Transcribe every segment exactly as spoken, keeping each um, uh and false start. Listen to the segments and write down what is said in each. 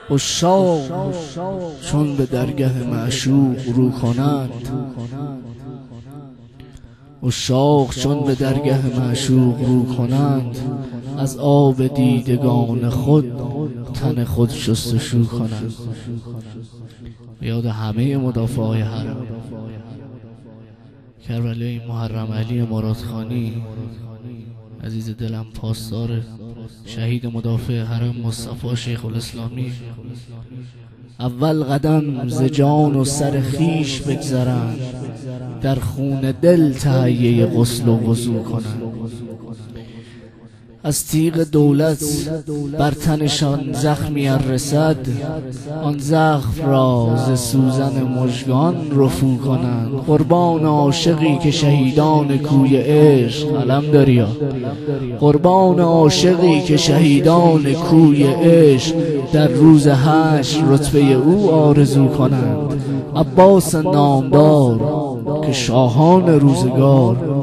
عشاق چون به درگه معشوق رو کنند، عشاق چون به درگه معشوق رو کنند، از آب دیدگان خود تن خود شستشو کنند. یاد همه مدافعای حرم کربلای محرم علی مرادخانی عزیز دلم، پاسدار شهید مدافع حرم مصطفی شیخ الاسلامی، اول قدم ز جان و سر خیش بگذرند، در خون دل تهیه غسل و وضو کنند. از تیغ دولت بر تنشان زخمی رسد، آن زخم را ز سوزن مژگان رفو کنند. قربان عاشقی که شهیدان کوی عشق علم دریا، قربان عاشقی که شهیدان کوی عشق در روز حشر رتبه او آرزو کنند. عباس نامدار که شاهان روزگار،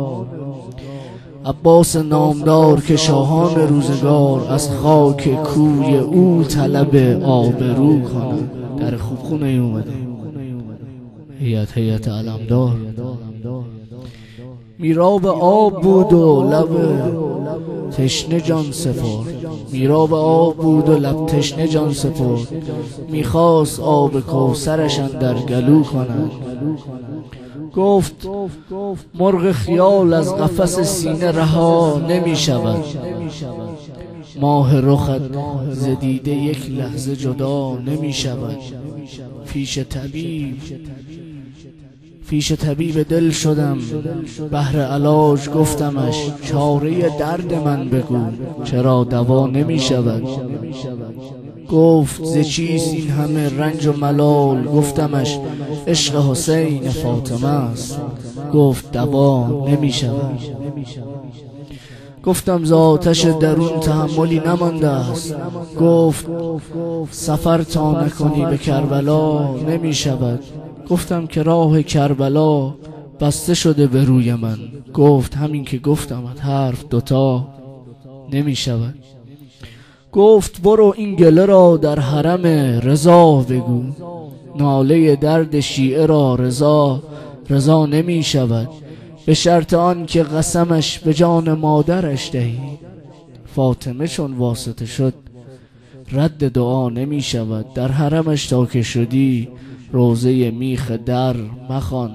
عباس نامدار که شاهان روزگار از خاک کوی او طلب آبرو کنند. در خوب خونه ای اومده هیئت هیئت علمدار. میراب آب بود و لب تشنه جان سپرد، میراب آب بود و لب تشنه جان سپرد، میخواست آب کوثرش اندر گلو کنند. گفت مرغ خیال از قفس سینه رها نمی شود، ماه رخت ز دیده یک لحظه جدا نمی شود. پیش طبیب پیش طبیب دل شدم، بهر علاج گفتمش چاره درد من بگو، چرا دوا نمی شود. گفت ز چیست این همه رنج و ملال، گفتمش عشق حسین فاطمه است، گفت دوا نمی شود. گفتم ز آتش درون تحملی نمانده است، گفت سفر تا نکنی به کربلا نمی شود. گفتم که راه کربلا بسته شده به روی من، گفت همین که گفتمت حرف دوتا نمی شود. گفت برو این گله را در حرم رضا بگو، ناله درد شیعه را رضا رضا نمی شود. به شرط آن که قسمش به جان مادرش دهی، فاطمه چون واسطه شد رد دعا نمی شود. در حرمش تا که شدی روزه میخ در مخوان،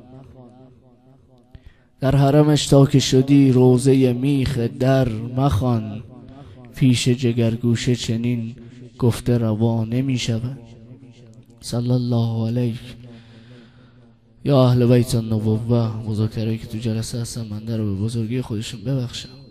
در حرمش تا که شدی روزه میخ در مخوان. پیش جگرگوشه چنین گفته روا نمی شود. صلی الله علیه یا اهل بیت النبوه. مذاکره که تو جلسه هستن من در به بزرگی خودشون ببخشم.